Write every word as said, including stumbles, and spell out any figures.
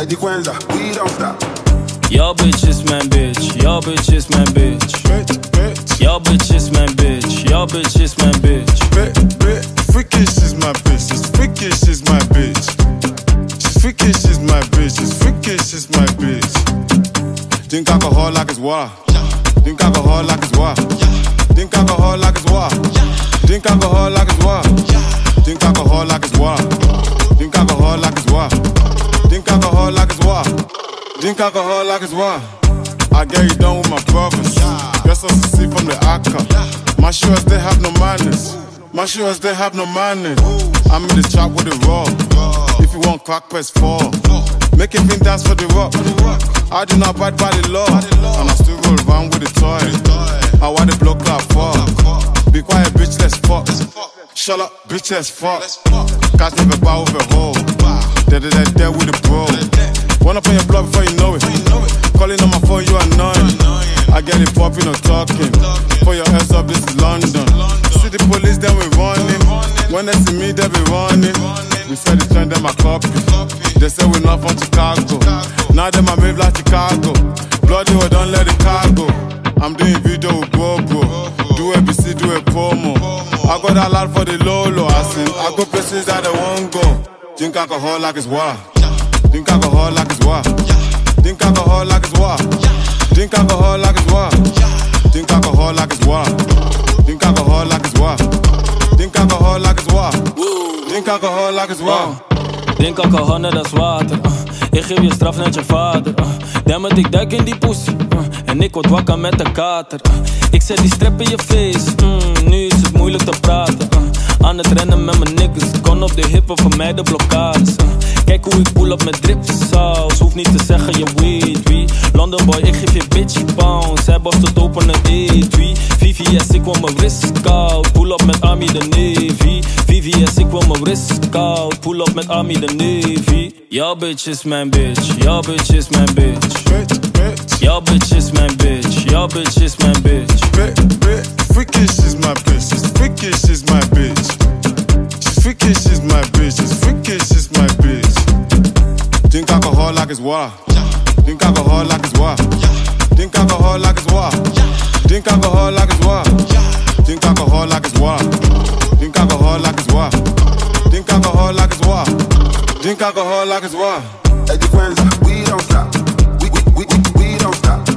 Eddie Quenza, we don't stop. Your bitch is my bitch, your bitch is my bitch. Bitch, bitch. Your bitch is my bitch, your bitch is my bitch. Bitch, bitch. Freakish is my bitch, she's freakish is my bitch. She's freakish is my bitch, she's freakish is my bitch. Drink alcohol like it's water. Drink alcohol like it's water. Drink alcohol like it's water. Drink alcohol like it's water. Drink alcohol like it's water. Drink alcohol like it's water. Drink alcohol like it's water. Drink alcohol like it's water. I get you done with my brothers. Guess I see from the Akka. My shoes they have no manners. My shoes they have no manners. I'm in the trap with the raw. If you want crack, press four. Make it dance for the rock. I do not abide by the law, and I still roll around with the toy. I want the block like fuck. Be quiet, bitch, let's fuck. Shut up, bitch, let's fuck. Catch never bow with a hoe. Dead, dead, dead with the bro. Run up on your block before you know it. Calling on my phone, you annoying. I get it popping or talking. Put your ass up, this is London. See the police, then we running. When they see me, they be running. We said the trend, them a copy. They say we not from Chicago. Now them a move like Chicago. Bloody, we don't let the car go. I'm doing video with GoPro. Do A B C, do a promo. I got a lot for the Lolo. I sing, I go places that I won't go. Drink alcohol like it's water. Drink alcohol like it's water. Drink alcohol like it's water. Drink alcohol like it's water. Drink alcohol like it's water. Drink alcohol like it's water. Drink alcohol like it's water. Drink alcohol like it's water. Drink alcohol net als water. Uh, ik geef je straf net je vader. Uh, damn it, ik duik in die pussy. Uh, en ik word wakker met de kater. Uh, ik zet die strep in je face. Mm, nu is het moeilijk te praten. Uh, aan het rennen met mijn niggas. Kon op de hippen van mij de blokkades. Uh, kijk hoe ik pull up met drip saus. Hoef niet te zeggen je weet wie. London boy, ik geef je bitch pounds. Zij borst het open het E twee. V V S, ik wil mijn wrist koud. Pull up met Army de Navy. V V S, ik wil mijn wrist koud. Pull up met Army de Navy. Your bitch is mijn bitch. Your bitch is mijn bitch. Bitch, bitch. Your bitch is mijn bitch. Your bitch is mijn bitch. Bitch, bitch. Freakish is my bitch. She's freakish is my bitch. She's freakish is my bitch. She's freakish is my bitch. Drink alcohol like it's water. Drink alcohol like it's water. Drink alcohol like it's water. Drink alcohol like it's water. Drink alcohol like it's water. Drink alcohol like it's water. Drink alcohol like it's water. Drink alcohol like it's water. Eddie Quenza, we don't stop. We, we, we, we, we don't stop.